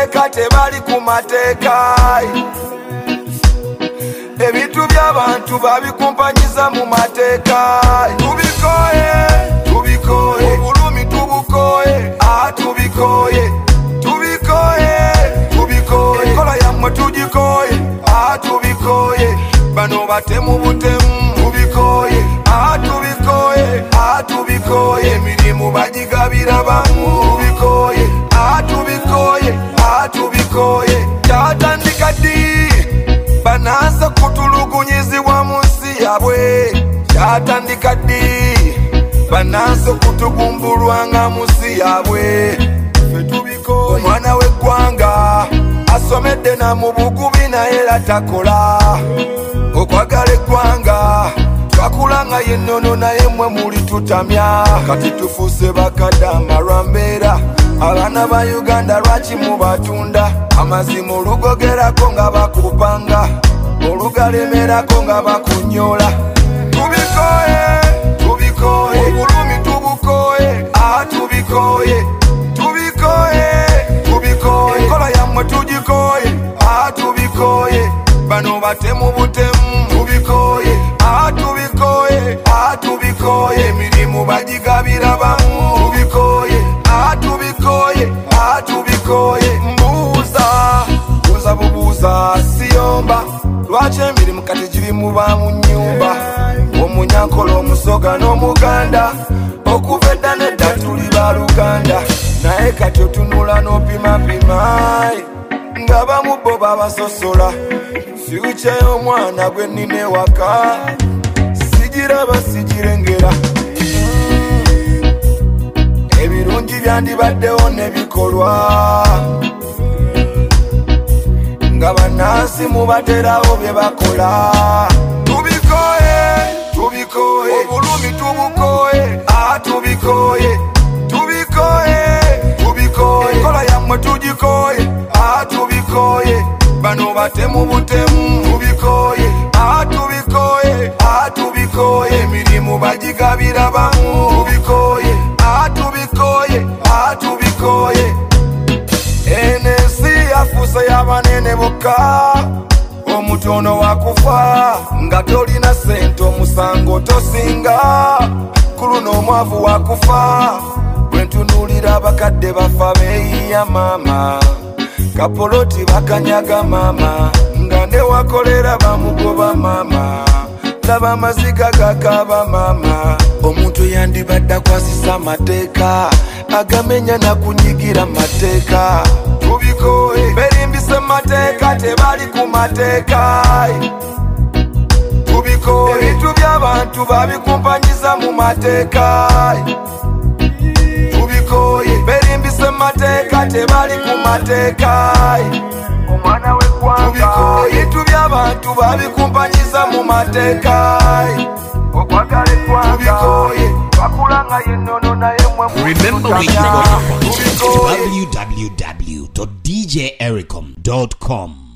mateeka tebali ku mateeka. Ebintu by'abantu babikumpanyiza mu mateeka. Tubikoye, tubikoye, obulumi tubukoye, tubikoye, tubikoye, tubikoye, enkola yammwe tugikoye, tubikoye, bano batemu butemu, tubikoye, tubikoye, tubikoye, emirimu bagigabira bamu, tubikoye, tubikoye, tubikoye, kyatandika ddi bananse kutulugunyizibwa mu nsi yabwe, kyatandika ddi bananse kutugumbulwanga mu nsi yabwe. Ffe tubikoye, omwana w'eggwanga asomedde na mu bugubi naye era takola okwagala eggwanga. Twakula nga yennono naye mmwe muli tutamya, kati tufuuse bakadde amalwambeera. Abaana ba Uganda lwaki mubatunda? Amazima olugogerako nga bakupanga, olugalemerako nga bakunyola. Tubikoye, tubikoye, obulumi tubukoye, tubikoye, tubikoye, tubikoye, enkola yammwe tugikoye, tubikoye, bano batemu butemu, tubikoye, tubikoye, tubikoye, emirimu bagigabira bamu, tubikoye, tubikoye, tubikoye. Mbuuza, buuza bubuuza siyomba, lwaki emirimu kati giri muba mu nnyumba? Omunyankola, omusoga n'omuganda, okuva edda nedda tuli baluganda, naye kati otunula n'opimapima nga bamu bo babasosola. Fyuca y'omwana gwe nnina ewaka sigiraba sigirengera. Ebirungi byandibaddewo ne bikolwa nga bannansi mubaterawo bye bakola. Tubikoye, tubikoye, obulumi tubukoye, tubikoye, tubikoye, tubikoye, enkola yammwe tugikoye, tubikoye, bano batemu butemu, tubikoye, tubikoye, tubikoye, emirimu bagigabira bamu, tubikoye, tubikoye, tubikoye. Ensi yafuuse y'abanene bokka, omutono wakufa nga tolina sente, omusango tosinga, ku luno omwavu wakufa. Bwe ntunuulira abakadde bafa beeyiya maama, kapoloti bakanyaga maama, nga ne wakolera bamugoba maama, laba amaziga gakaba maama. Omuntu yandibadde akwasisa amateeka, agamenya na kunyigira mateeka. Tubikoye, berimbise mateeka tebali ku mateeka. Tubikoye, ebintu by'abantu babikumpanyiza mu mateeka. Tubikoye, berimbise mateeka tebali ku mateeka. Omwana w'eggwanga, tubikoye, ebintu by'abantu babikumpanyiza mu mateeka. Okwagala eggwanga, tubikoye, bakula nga yennono naye mmwe Remember where you got it from. www.djericom.com